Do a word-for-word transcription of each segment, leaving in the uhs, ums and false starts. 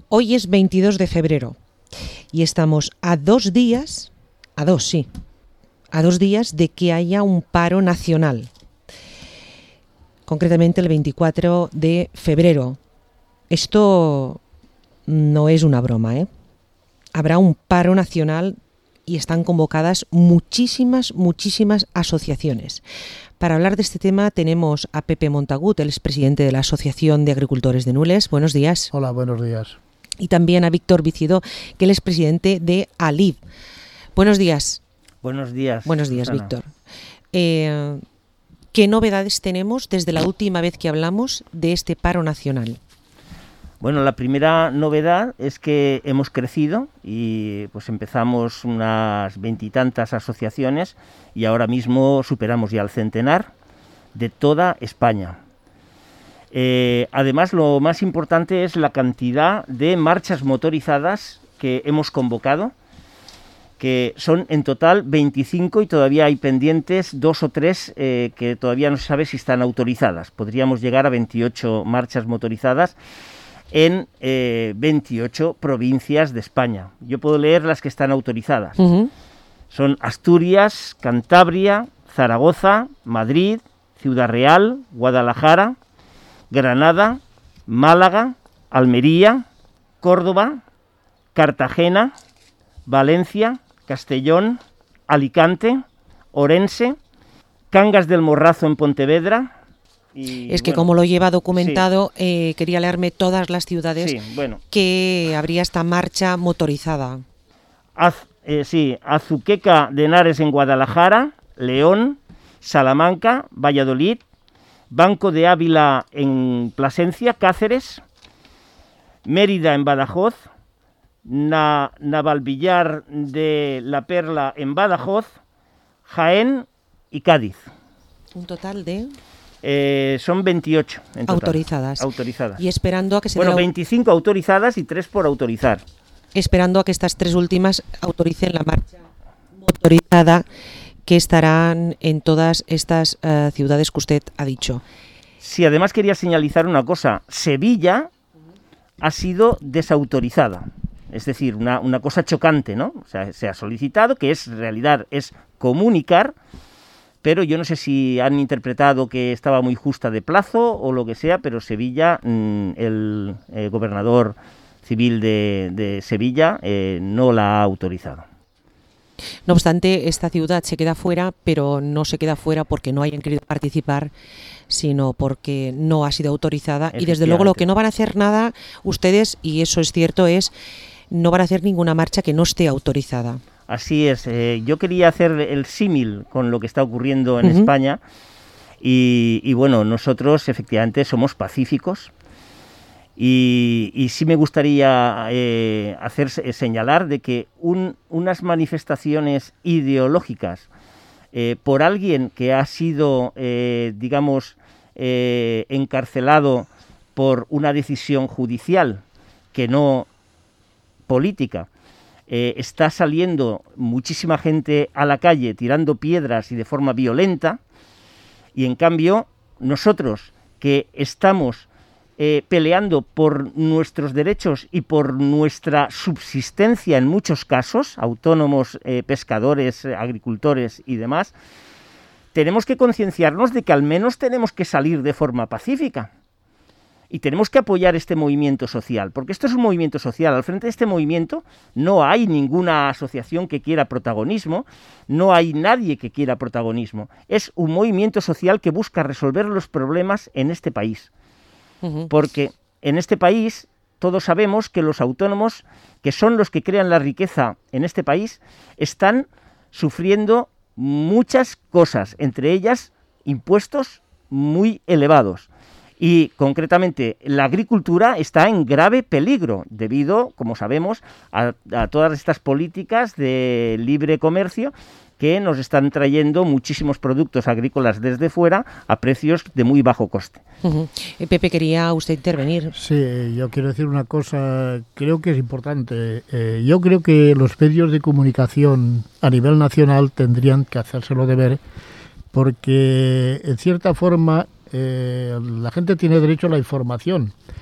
Hoy es veintidós de febrero y estamos a dos días, a dos, sí, a dos días de que haya un paro nacional. Concretamente el veinticuatro de febrero. Esto no es una broma, ¿eh? Habrá un paro nacional y están convocadas muchísimas, muchísimas asociaciones. Para hablar de este tema tenemos a Pepe Montagut, el expresidente de la Asociación de Agricultores de Nules. Buenos días. Hola, buenos días. Y también a Víctor Vicido, que él es presidente de ALIV. Buenos días. Buenos días. Buenos días, Susana. Víctor. Eh, ¿Qué novedades tenemos desde la última vez que hablamos de este paro nacional? Bueno, la primera novedad es que hemos crecido y pues empezamos unas veintitantas asociaciones y ahora mismo superamos ya el centenar de toda España. Eh, además, lo más importante es la cantidad de marchas motorizadas que hemos convocado, que son en total veinticinco y todavía hay pendientes dos o tres eh, que todavía no se sabe si están autorizadas. Podríamos llegar a veintiocho marchas motorizadas en eh, veintiocho provincias de España. Yo puedo leer las que están autorizadas. Uh-huh. Son Asturias, Cantabria, Zaragoza, Madrid, Ciudad Real, Guadalajara, Granada, Málaga, Almería, Córdoba, Cartagena, Valencia, Castellón, Alicante, Orense, Cangas del Morrazo en Pontevedra. Y, es que bueno, como lo lleva documentado, sí. eh, quería leerme todas las ciudades sí, bueno. que habría esta marcha motorizada. Az, eh, sí, Azuqueca de Henares en Guadalajara, León, Salamanca, Valladolid, Banco de Ávila en Plasencia, Cáceres, Mérida en Badajoz, Na, Navalvillar de la Perla en Badajoz, Jaén y Cádiz. Un total de... Eh, son veintiocho en total. Autorizadas. Autorizadas. Y esperando a que se Bueno, dé la... veinticinco autorizadas y tres por autorizar. Esperando a que estas tres últimas autoricen la marcha motorizada que estarán en todas estas uh, ciudades que usted ha dicho. Sí, además quería señalizar una cosa. Sevilla ha sido desautorizada. Es decir, una, una cosa chocante, ¿no? O sea, se ha solicitado, que es en realidad es comunicar, pero yo no sé si han interpretado que estaba muy justa de plazo o lo que sea, pero Sevilla, mmm, el eh, gobernador civil de, de Sevilla eh, no la ha autorizado. No obstante, esta ciudad se queda fuera, pero no se queda fuera porque no hayan querido participar, sino porque no ha sido autorizada. Y desde luego lo que no van a hacer nada ustedes, y eso es cierto, es no van a hacer ninguna marcha que no esté autorizada. Así es. Eh, yo quería hacer el símil con lo que está ocurriendo en uh-huh. España y, y bueno, nosotros efectivamente somos pacíficos y, y sí me gustaría eh, hacer señalar de que un, unas manifestaciones ideológicas eh, por alguien que ha sido, eh, digamos, eh, encarcelado por una decisión judicial que no política, Eh, está saliendo muchísima gente a la calle tirando piedras y de forma violenta, y en cambio nosotros que estamos eh, peleando por nuestros derechos y por nuestra subsistencia en muchos casos, autónomos, eh, pescadores, eh, agricultores y demás, tenemos que concienciarnos de que al menos tenemos que salir de forma pacífica. Y tenemos que apoyar este movimiento social, porque esto es un movimiento social. Al frente de este movimiento no hay ninguna asociación que quiera protagonismo, no hay nadie que quiera protagonismo. Es un movimiento social que busca resolver los problemas en este país. Uh-huh. Porque en este país todos sabemos que los autónomos, que son los que crean la riqueza en este país, están sufriendo muchas cosas, entre ellas impuestos muy elevados. Y concretamente la agricultura está en grave peligro debido, como sabemos, a, a todas estas políticas de libre comercio que nos están trayendo muchísimos productos agrícolas desde fuera a precios de muy bajo coste. Uh-huh. Pepe, quería usted intervenir. Sí, yo quiero decir una cosa, creo que es importante. Eh, yo creo que los medios de comunicación a nivel nacional tendrían que hacérselo de ver, porque en cierta forma eh, la gente tiene derecho a la información,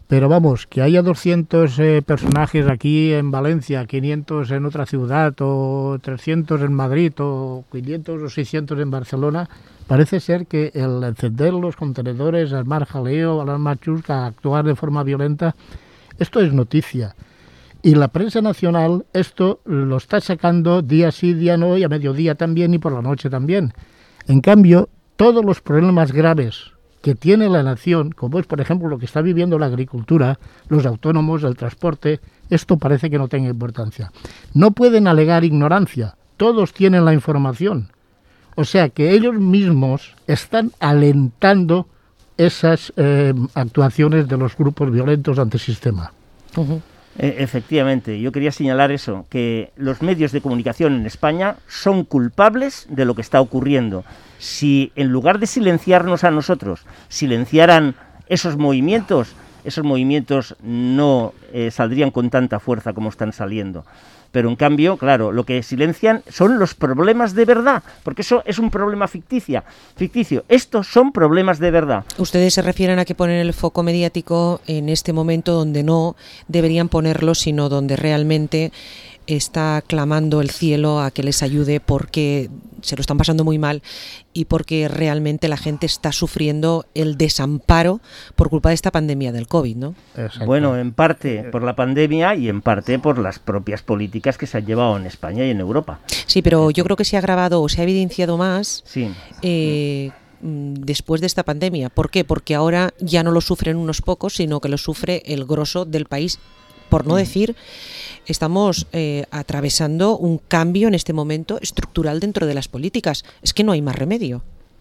Pero vamos, que haya doscientos eh, personajes aquí en Valencia, quinientos en otra ciudad, o trescientos en Madrid, o quinientos o seiscientos en Barcelona, parece ser que el encender los contenedores, armar jaleo, armar chusca, actuar de forma violenta, esto es noticia. Y la prensa nacional esto lo está sacando día sí, día no, y a mediodía también, y por la noche también. En cambio, todos los problemas graves que tiene la nación, como es por ejemplo lo que está viviendo la agricultura, los autónomos, el transporte, esto parece que no tenga importancia. No pueden alegar ignorancia, todos tienen la información. O sea que ellos mismos están alentando esas eh, actuaciones de los grupos violentos antisistema. Uh-huh. E- efectivamente, yo quería señalar eso, que los medios de comunicación en España son culpables de lo que está ocurriendo. Si en lugar de silenciarnos a nosotros, silenciaran esos movimientos, esos movimientos no eh, saldrían con tanta fuerza como están saliendo. Pero en cambio, claro, lo que silencian son los problemas de verdad, porque eso es un problema ficticio. ficticio. Estos son problemas de verdad. Ustedes se refieren a que ponen el foco mediático en este momento donde no deberían ponerlo, sino donde realmente está clamando el cielo a que les ayude porque se lo están pasando muy mal y porque realmente la gente está sufriendo el desamparo por culpa de esta pandemia del COVID, ¿no? Exacto. Bueno, en parte por la pandemia y en parte por las propias políticas que se han llevado en España y en Europa. Sí, pero yo creo que se ha agravado o se ha evidenciado más Sí. eh, después de esta pandemia. ¿Por qué? Porque ahora ya no lo sufren unos pocos, sino que lo sufre el grosso del país. Por no decir, estamos eh, atravesando un cambio en este momento estructural dentro de las políticas. Es que no hay más remedio.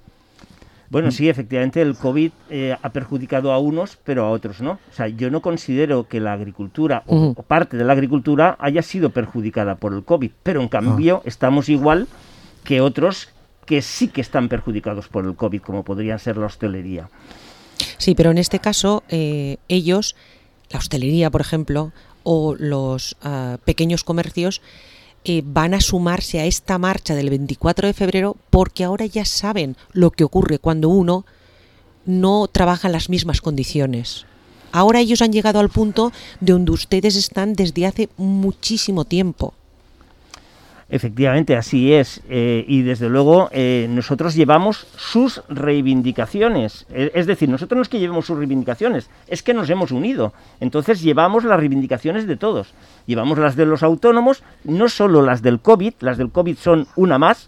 Bueno, sí, efectivamente el COVID eh, ha perjudicado a unos, pero a otros no. O sea, yo no considero que la agricultura o, Uh-huh. o parte de la agricultura haya sido perjudicada por el COVID, pero en cambio uh. estamos igual que otros que sí que están perjudicados por el COVID, como podrían ser la hostelería. Sí, pero en este caso eh, ellos, la hostelería, por ejemplo, o los uh, pequeños comercios, eh, van a sumarse a esta marcha del veinticuatro de febrero porque ahora ya saben lo que ocurre cuando uno no trabaja en las mismas condiciones. Ahora ellos han llegado al punto de donde ustedes están desde hace muchísimo tiempo. Efectivamente, así es. Eh, y desde luego eh, nosotros llevamos sus reivindicaciones. Eh, es decir, nosotros no es que llevemos sus reivindicaciones, es que nos hemos unido. Entonces llevamos las reivindicaciones de todos. Llevamos las de los autónomos, no solo las del COVID, las del COVID son una más.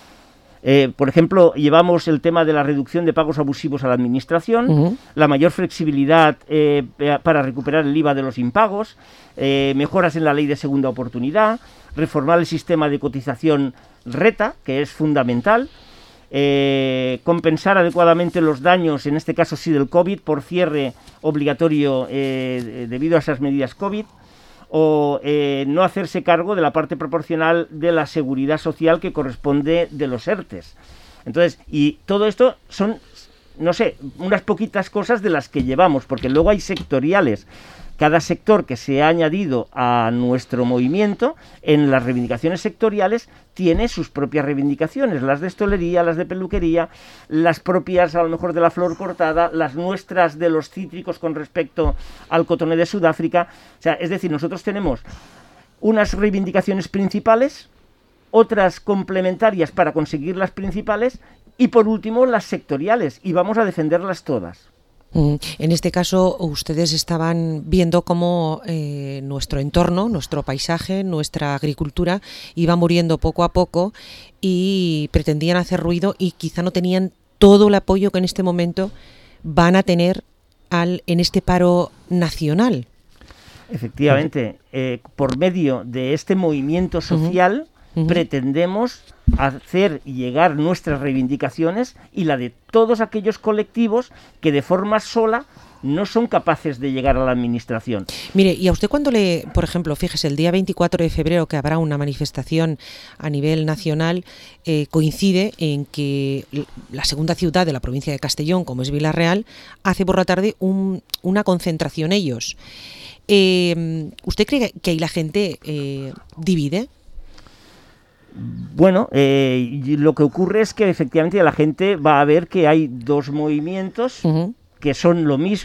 Eh, por ejemplo, llevamos el tema de la reducción de pagos abusivos a la administración, uh-huh. la mayor flexibilidad eh, para recuperar el I V A de los impagos, eh, mejoras en la ley de segunda oportunidad, reformar el sistema de cotización RETA, que es fundamental, eh, compensar adecuadamente los daños, en este caso sí del COVID, por cierre obligatorio eh, debido a esas medidas COVID, o eh, no hacerse cargo de la parte proporcional de la seguridad social que corresponde de los ERTES. Entonces, y todo esto son, no sé, unas poquitas cosas de las que llevamos, porque luego hay sectoriales. Cada sector que se ha añadido a nuestro movimiento en las reivindicaciones sectoriales tiene sus propias reivindicaciones, las de hostelería, las de peluquería, las propias a lo mejor de la flor cortada, las nuestras de los cítricos con respecto al cotoné de Sudáfrica. O sea, es decir, nosotros tenemos unas reivindicaciones principales, otras complementarias para conseguir las principales y por último las sectoriales, y vamos a defenderlas todas. En este caso, ustedes estaban viendo cómo eh, nuestro entorno, nuestro paisaje, nuestra agricultura iba muriendo poco a poco y pretendían hacer ruido y quizá no tenían todo el apoyo que en este momento van a tener al, en este paro nacional. Efectivamente, eh, por medio de este movimiento social uh-huh. Uh-huh. pretendemos hacer llegar nuestras reivindicaciones y la de todos aquellos colectivos que de forma sola no son capaces de llegar a la administración. Mire, y a usted cuando le, por ejemplo, fíjese, el día veinticuatro de febrero que habrá una manifestación a nivel nacional, eh, coincide en que la segunda ciudad de la provincia de Castellón, como es Vila-real, hace por la tarde un, una concentración ellos. Eh, ¿Usted cree que ahí la gente eh, divide? Bueno, eh, lo que ocurre es que efectivamente la gente va a ver que hay dos movimientos uh-huh. que son lo mismo,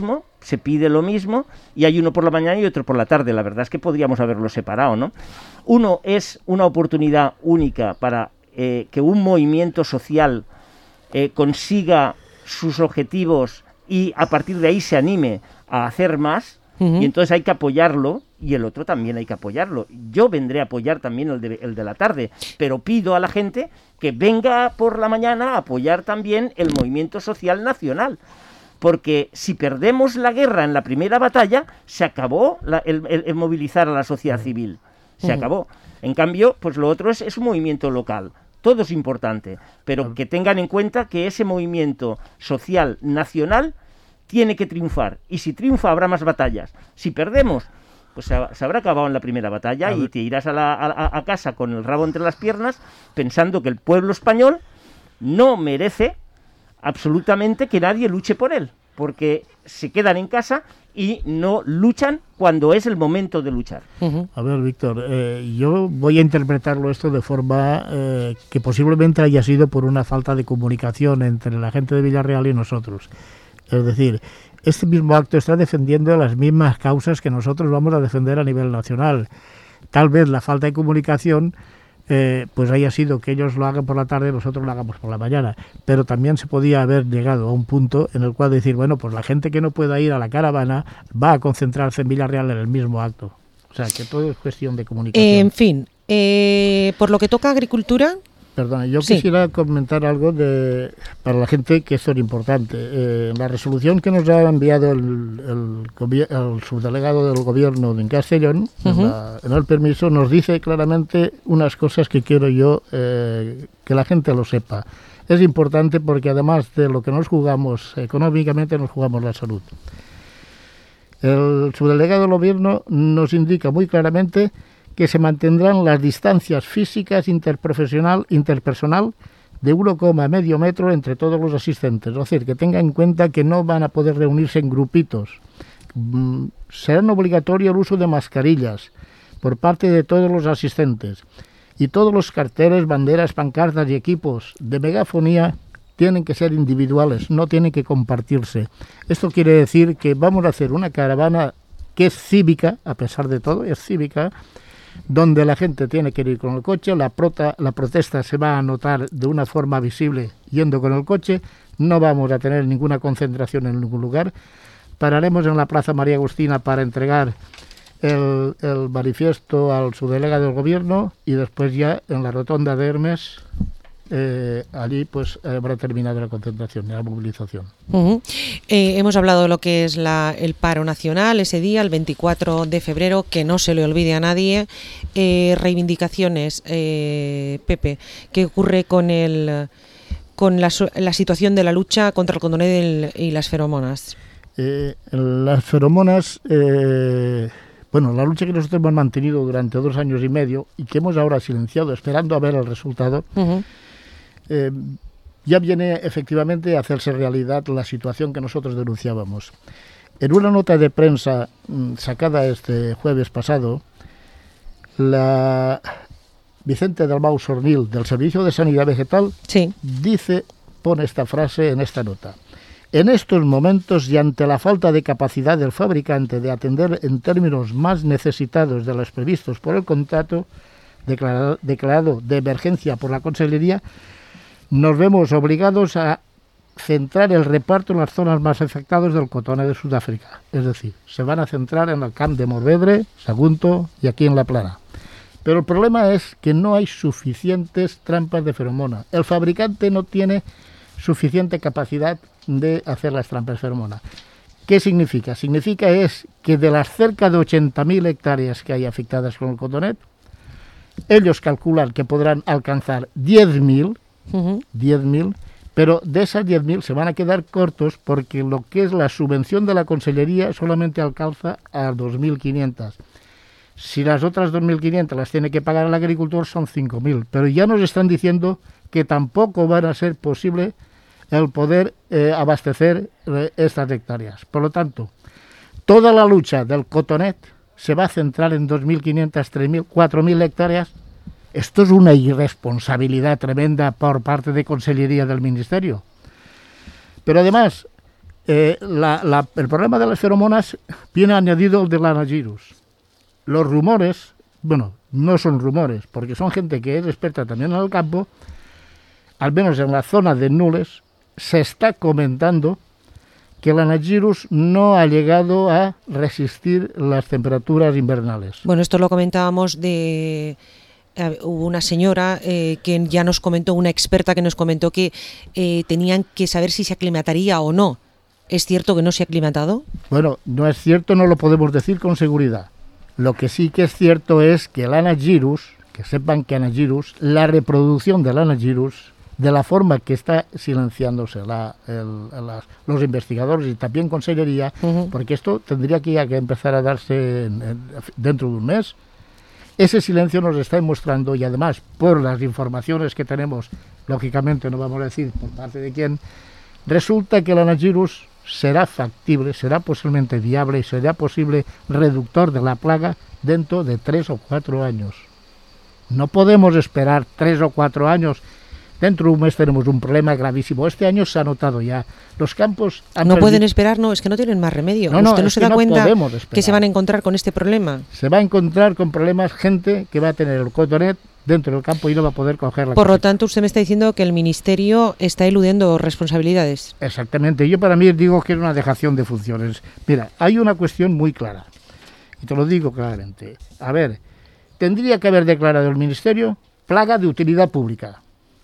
se pide lo mismo y hay uno por la mañana y otro por la tarde. La verdad es que podríamos haberlo separado, ¿no? Uno es una oportunidad única para eh, que un movimiento social eh, consiga sus objetivos y a partir de ahí se anime a hacer más, uh-huh. y entonces hay que apoyarlo, y el otro también hay que apoyarlo. Yo vendré a apoyar también el de, el de la tarde, pero pido a la gente que venga por la mañana a apoyar también el movimiento social nacional, porque si perdemos la guerra en la primera batalla, se acabó la, el, el, el movilizar a la sociedad civil, se uh-huh. acabó. En cambio, pues lo otro es, es un movimiento local. Todo es importante, pero que tengan en cuenta que ese movimiento social nacional tiene que triunfar, y si triunfa habrá más batallas. Si perdemos, pues se, se habrá acabado en la primera batalla y te irás a, la, a, a casa con el rabo entre las piernas pensando que el pueblo español no merece absolutamente que nadie luche por él, porque se quedan en casa y no luchan cuando es el momento de luchar. Uh-huh. A ver, Víctor, eh, yo voy a interpretarlo esto de forma eh, que posiblemente haya sido por una falta de comunicación entre la gente de Villarreal y nosotros. Es decir, este mismo acto está defendiendo las mismas causas que nosotros vamos a defender a nivel nacional. Tal vez la falta de comunicación eh, pues haya sido que ellos lo hagan por la tarde y nosotros lo hagamos por la mañana, pero también se podía haber llegado a un punto en el cual decir, bueno, pues la gente que no pueda ir a la caravana va a concentrarse en Villarreal en el mismo acto. O sea, que todo es cuestión de comunicación. Eh, en fin, eh, por lo que toca a agricultura... Perdona, yo sí. quisiera comentar algo de para la gente que esto es importante. Eh, la resolución que nos ha enviado el, el, el subdelegado del gobierno de Castellón, uh-huh. en, la, en el permiso, nos dice claramente unas cosas que quiero yo eh, que la gente lo sepa. Es importante porque además de lo que nos jugamos económicamente, nos jugamos la salud. El subdelegado del gobierno nos indica muy claramente que se mantendrán las distancias físicas interprofesional, interpersonal de uno coma cinco metro entre todos los asistentes. Es decir, que tengan en cuenta que no van a poder reunirse en grupitos. Mm, será obligatorio el uso de mascarillas por parte de todos los asistentes. Y todos los carteles, banderas, pancartas y equipos de megafonía tienen que ser individuales, no tienen que compartirse. Esto quiere decir que vamos a hacer una caravana que es cívica, a pesar de todo, es cívica, donde la gente tiene que ir con el coche, la, prota, la protesta se va a notar de una forma visible yendo con el coche, no vamos a tener ninguna concentración en ningún lugar, pararemos en la Plaza María Agustina para entregar el, el manifiesto al subdelegado del gobierno y después ya en la rotonda de Hermes, eh, allí pues habrá terminado la concentración, la movilización. Uh-huh. Eh, hemos hablado de lo que es la, el paro nacional ese día, el veinticuatro de febrero, que no se le olvide a nadie. Eh, reivindicaciones, eh, Pepe, ¿qué ocurre con el con la, la situación de la lucha contra el cotonete y las feromonas? Eh, las feromonas, eh, bueno, la lucha que nosotros hemos mantenido durante dos años y medio y que hemos ahora silenciado esperando a ver el resultado, uh-huh. eh, ya viene efectivamente a hacerse realidad la situación que nosotros denunciábamos. En una nota de prensa mmm, sacada este jueves pasado, la Vicente Dalmau Sornil del Servicio de Sanidad Vegetal sí. dice, pone esta frase en esta nota: en estos momentos y ante la falta de capacidad del fabricante de atender en términos más necesitados de los previstos por el contrato declarado, declarado de emergencia por la Consellería, nos vemos obligados a centrar el reparto en las zonas más afectadas del cotoné de Sudáfrica. Es decir, se van a centrar en el camp de Morvedre, Sagunto y aquí en La Plana. Pero el problema es que no hay suficientes trampas de feromona. El fabricante no tiene suficiente capacidad de hacer las trampas de feromona. ¿Qué significa? Significa es que de las cerca de ochenta mil hectáreas que hay afectadas con el cotonet, ellos calculan que podrán alcanzar diez mil, uh-huh. diez mil, pero de esas diez mil se van a quedar cortos porque lo que es la subvención de la Consellería solamente alcanza a dos mil quinientas. Si las otras dos mil quinientas las tiene que pagar el agricultor son cinco mil, pero ya nos están diciendo que tampoco van a ser posible el poder eh, abastecer eh, estas hectáreas. Por lo tanto, toda la lucha del cotonet se va a centrar en dos mil quinientas, tres mil, cuatro mil hectáreas. Esto es una irresponsabilidad tremenda por parte de Consellería del Ministerio. Pero además, eh, la, la, el problema de las feromonas viene añadido el del Anagyrus. Los rumores, bueno, no son rumores, porque son gente que es experta también en el campo, al menos en la zona de Nules, se está comentando que el Anagyrus no ha llegado a resistir las temperaturas invernales. Bueno, esto lo comentábamos de... Eh, hubo una señora eh, que ya nos comentó, una experta que nos comentó que eh, tenían que saber si se aclimataría o no. ¿Es cierto que no se ha aclimatado? Bueno, no es cierto, no lo podemos decir con seguridad. Lo que sí que es cierto es que el Anagyrus, que sepan que Anagyrus, la reproducción del Anagyrus, de la forma que está silenciándose la, el, las, los investigadores y también Consellería, uh-huh. porque esto tendría que, ya que empezar a darse en, en, dentro de un mes. Ese silencio nos está mostrando, y además por las informaciones que tenemos, lógicamente no vamos a decir por parte de quién, resulta que el Anagyrus será factible, será posiblemente viable y será posible reductor de la plaga dentro de tres o cuatro años. No podemos esperar tres o cuatro años. Dentro de un mes tenemos un problema gravísimo. Este año se ha notado ya. Los campos... Han no perdido... pueden esperar, no, es que no tienen más remedio. No, no, ¿Usted no se da no cuenta esperar. que se van a encontrar con este problema? Se va a encontrar con problemas gente que va a tener el cotonet dentro del campo y no va a poder coger la Por cosecha. lo tanto, usted me está diciendo que el Ministerio está eludiendo responsabilidades. Exactamente. Yo para mí digo que es una dejación de funciones. Mira, hay una cuestión muy clara. Y te lo digo claramente. A ver, tendría que haber declarado el Ministerio plaga de utilidad pública.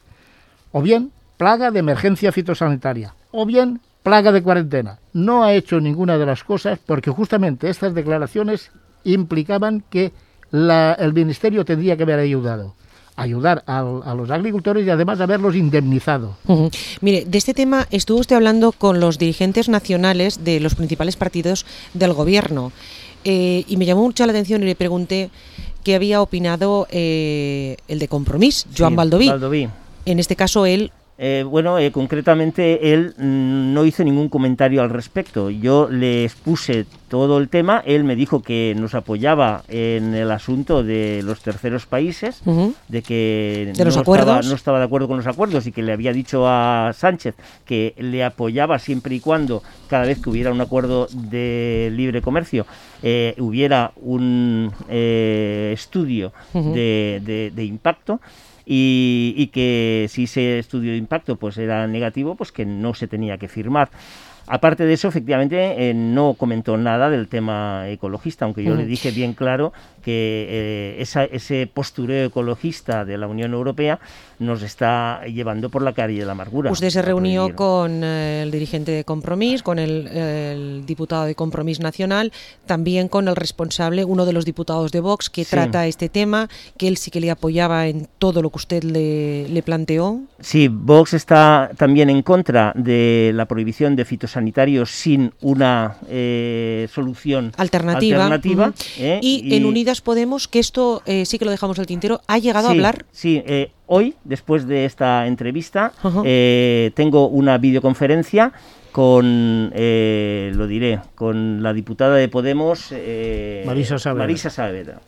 O bien plaga de emergencia fitosanitaria, o bien plaga de cuarentena. No ha hecho ninguna de las cosas porque justamente estas declaraciones implicaban que la, el Ministerio tendría que haber ayudado. Ayudar a, a los agricultores y además haberlos indemnizado. Uh-huh. Mire, de este tema estuvo usted hablando con los dirigentes nacionales de los principales partidos del gobierno eh, y me llamó mucho la atención y le pregunté qué había opinado eh, el de Compromís, Joan sí, Baldoví. Baldoví. En este caso, él... Eh, bueno, eh, concretamente él mm, no hizo ningún comentario al respecto. Yo le expuse todo el tema, él me dijo que nos apoyaba en el asunto de los terceros países, uh-huh. de que ¿De los no, acuerdos? Estaba, no estaba de acuerdo con los acuerdos y que le había dicho a Sánchez que le apoyaba siempre y cuando cada vez que hubiera un acuerdo de libre comercio eh, hubiera un eh, estudio uh-huh. de, de, de impacto. Y, y que si ese estudio de impacto pues era negativo, pues que no se tenía que firmar. Aparte de eso, efectivamente, eh, no comentó nada del tema ecologista, aunque yo mm. le dije bien claro que eh, esa, ese postureo ecologista de la Unión Europea nos está llevando por la calle de la amargura. Usted se reunió con eh, el dirigente de Compromís, con el, el diputado de Compromís Nacional, también con el responsable, uno de los diputados de Vox, que sí. trata este tema, que él sí que le apoyaba en todo lo que usted le, le planteó. Sí, Vox está también en contra de la prohibición de fitosanitarios sin una eh, solución alternativa. alternativa uh-huh. ¿eh? y, y en Unidas Podemos, que esto eh, sí que lo dejamos al tintero, ¿ha llegado sí, a hablar? Sí, eh, hoy, después de esta entrevista, uh-huh. eh, tengo una videoconferencia con, eh, lo diré, con la diputada de Podemos, eh, Marisa Saavedra. Marisa Saavedra.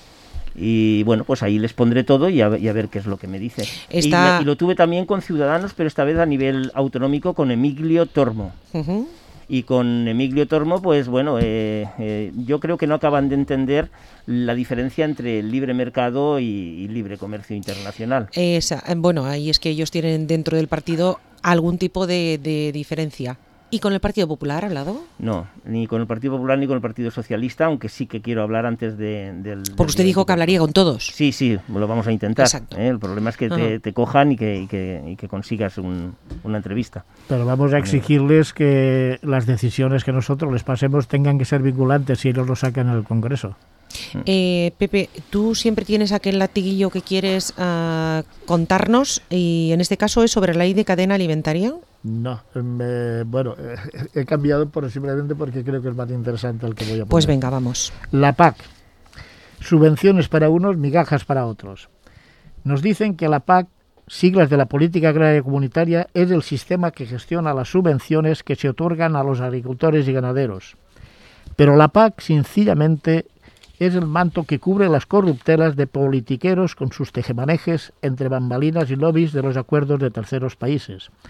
Y bueno, pues ahí les pondré todo y a, y a ver qué es lo que me dice. Está... Y, y lo tuve también con Ciudadanos, pero esta vez a nivel autonómico con Emilio Tormo. Uh-huh. Y con Emilio Tormo, pues bueno, eh, eh, yo creo que no acaban de entender la diferencia entre el libre mercado y, y libre comercio internacional. Esa, bueno, ahí es que ellos tienen dentro del partido algún tipo de, de diferencia. ¿Y con el Partido Popular ha hablado? No, ni con el Partido Popular ni con el Partido Socialista, aunque sí que quiero hablar antes de, del... Porque usted del, dijo que hablaría con todos. Sí, sí, lo vamos a intentar. Exacto. ¿eh? El problema es que te, te cojan y que, y que, y que consigas un, una entrevista. Pero vamos a exigirles que las decisiones que nosotros les pasemos tengan que ser vinculantes si ellos lo sacan en el Congreso. Eh, Pepe, tú siempre tienes aquel latiguillo que quieres uh, contarnos y en este caso es sobre la ley de cadena alimentaria. No, eh, bueno, eh, he cambiado por, simplemente porque creo que es más interesante el que voy a poner. Pues venga, vamos. La P A C, subvenciones para unos, migajas para otros. Nos dicen que la P A C, siglas de la Política Agraria Comunitaria, es el sistema que gestiona las subvenciones que se otorgan a los agricultores y ganaderos. Pero la P A C, sencillamente, es el manto que cubre las corruptelas de politiqueros con sus tejemanejes entre bambalinas y lobbies de los acuerdos de terceros países.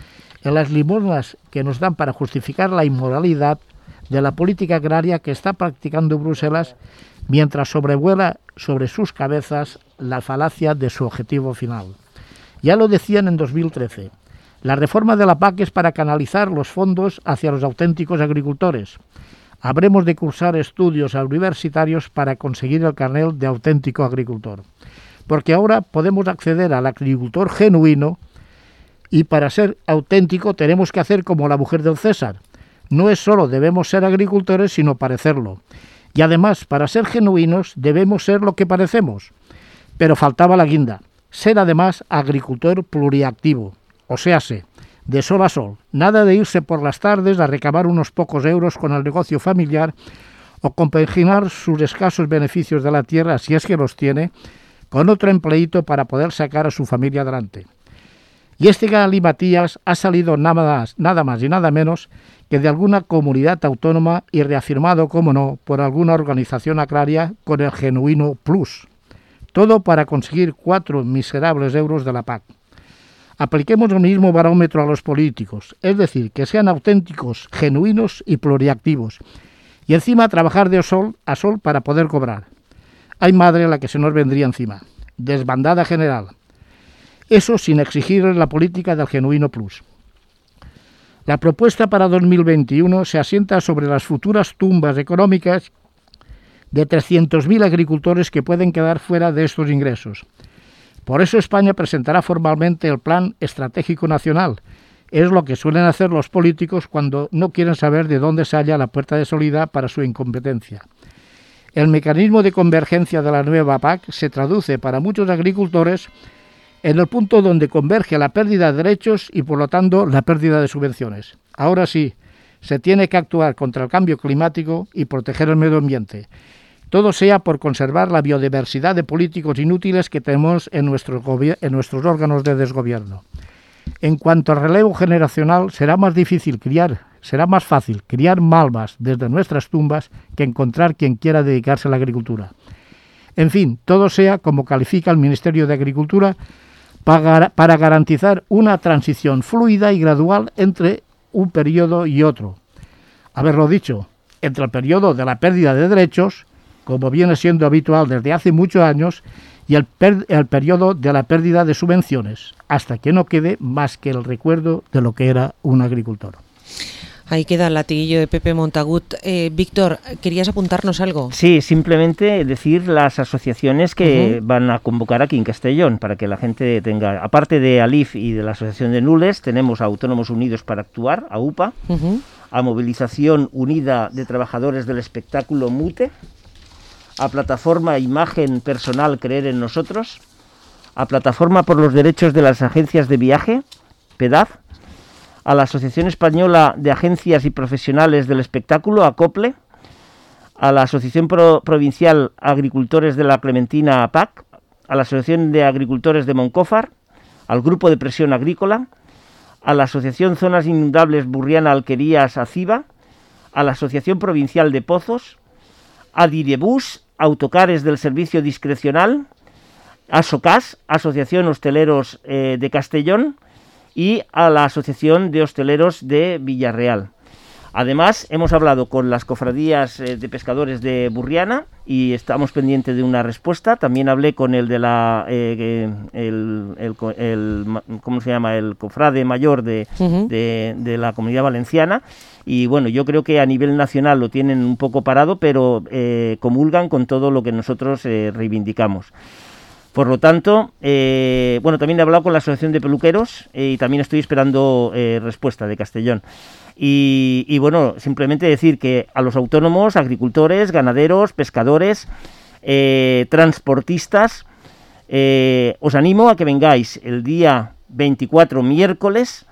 en las limosnas que nos dan para justificar la inmoralidad de la política agraria que está practicando Bruselas, mientras sobrevuela sobre sus cabezas la falacia de su objetivo final. Ya lo decían en dos mil trece, la reforma de la P A C es para canalizar los fondos hacia los auténticos agricultores. Habremos de cursar estudios universitarios para conseguir el carnet de auténtico agricultor. Porque ahora podemos acceder al agricultor genuino y para ser auténtico tenemos que hacer como la mujer del César. No es solo debemos ser agricultores, sino parecerlo. Y además, para ser genuinos, debemos ser lo que parecemos. Pero faltaba la guinda, ser además agricultor pluriactivo, o séase, de sol a sol. Nada de irse por las tardes a recabar unos pocos euros con el negocio familiar o compaginar sus escasos beneficios de la tierra, si es que los tiene, con otro empleíto para poder sacar a su familia adelante. Y este galimatías ha salido nada más, nada más y nada menos que de alguna comunidad autónoma y reafirmado, como no, por alguna organización agraria con el genuino plus. Todo para conseguir cuatro miserables euros de la P A C. Apliquemos el mismo barómetro a los políticos, es decir, que sean auténticos, genuinos y pluriactivos. Y encima trabajar de sol a sol para poder cobrar. Hay madre la que se nos vendría encima. Desbandada general. Eso sin exigir la política del genuino plus. La propuesta para dos mil veintiuno se asienta sobre las futuras tumbas económicas de trescientos mil agricultores que pueden quedar fuera de estos ingresos. Por eso España presentará formalmente el Plan Estratégico Nacional. Es lo que suelen hacer los políticos cuando no quieren saber de dónde se halla la puerta de salida para su incompetencia. El mecanismo de convergencia de la nueva P A C se traduce para muchos agricultores en el punto donde converge la pérdida de derechos y, por lo tanto, la pérdida de subvenciones. Ahora sí, se tiene que actuar contra el cambio climático y proteger el medio ambiente. Todo sea por conservar la biodiversidad de políticos inútiles que tenemos en nuestros, gobier- en nuestros órganos de desgobierno. En cuanto al relevo generacional, será más difícil criar, será más fácil criar malvas desde nuestras tumbas que encontrar quien quiera dedicarse a la agricultura. En fin, todo sea como califica el Ministerio de Agricultura, para garantizar una transición fluida y gradual entre un periodo y otro. Haberlo dicho, entre el periodo de la pérdida de derechos, como viene siendo habitual desde hace muchos años, y el, per el periodo de la pérdida de subvenciones, hasta que no quede más que el recuerdo de lo que era un agricultor. Ahí queda el latiguillo de Pepe Montagut. Eh, Víctor, ¿querías apuntarnos algo? Sí, simplemente decir las asociaciones que uh-huh. van a convocar aquí en Castellón, para que la gente tenga, aparte de ALIF y de la Asociación de Nules, tenemos a Autónomos Unidos para Actuar, a U P A, uh-huh. a Movilización Unida de Trabajadores del Espectáculo, MUTE, a Plataforma Imagen Personal Creer en Nosotros, a Plataforma por los Derechos de las Agencias de Viaje, PEDAV, a la Asociación Española de Agencias y Profesionales del Espectáculo, ACOPLE, a la Asociación Pro Provincial Agricultores de la Clementina, APAC, a la Asociación de Agricultores de Moncófar, al Grupo de Presión Agrícola, a la Asociación Zonas Inundables Burriana Alquerías, ACIBA, a la Asociación Provincial de Pozos, a Direbús, Autocares del Servicio Discrecional, a SOCAS, Asociación Hosteleros eh, de Castellón, y a la Asociación de Hosteleros de Villarreal. Además, hemos hablado con las cofradías eh, de pescadores de Burriana y estamos pendientes de una respuesta. También hablé con el de la eh, el, el, el, el ¿cómo se llama? el cofrade mayor de, uh-huh. de, de la Comunidad Valenciana. Y bueno, yo creo que a nivel nacional lo tienen un poco parado, pero eh, comulgan con todo lo que nosotros eh, reivindicamos. Por lo tanto, eh, bueno, también he hablado con la Asociación de Peluqueros eh, y también estoy esperando eh, respuesta de Castellón. Y, y bueno, simplemente decir que a los autónomos, agricultores, ganaderos, pescadores, eh, transportistas, eh, os animo a que vengáis el día veinticuatro, miércoles,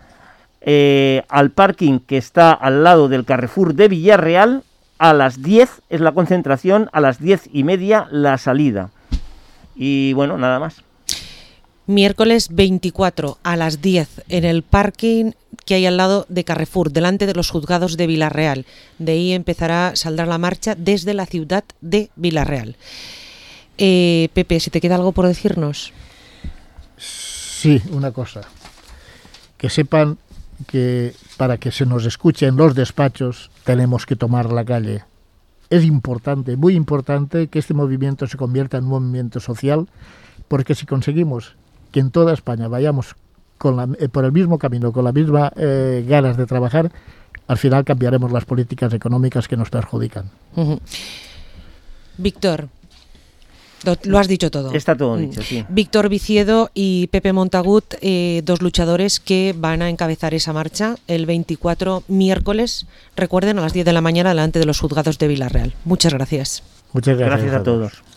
eh, al parking que está al lado del Carrefour de Villarreal. A las diez es la concentración, a las diez y media la salida. Y bueno, nada más. Miércoles veinticuatro a las diez en el parking que hay al lado de Carrefour, delante de los juzgados de Villarreal. De ahí empezará, saldrá la marcha desde la ciudad de Villarreal. Eh, Pepe, ¿si te queda algo por decirnos? Sí, una cosa. Que sepan que para que se nos escuche en los despachos tenemos que tomar la calle. Es importante, muy importante, que este movimiento se convierta en un movimiento social, porque si conseguimos que en toda España vayamos con la, eh, por el mismo camino, con las mismas eh, ganas de trabajar, al final cambiaremos las políticas económicas que nos perjudican. Uh-huh. Víctor, lo has dicho todo. Está todo dicho, sí. Víctor Viciedo y Pepe Montagut, eh, dos luchadores que van a encabezar esa marcha el veinticuatro miércoles, recuerden, a las diez de la mañana delante de los juzgados de Vila Real. Muchas gracias. Muchas gracias, gracias a todos.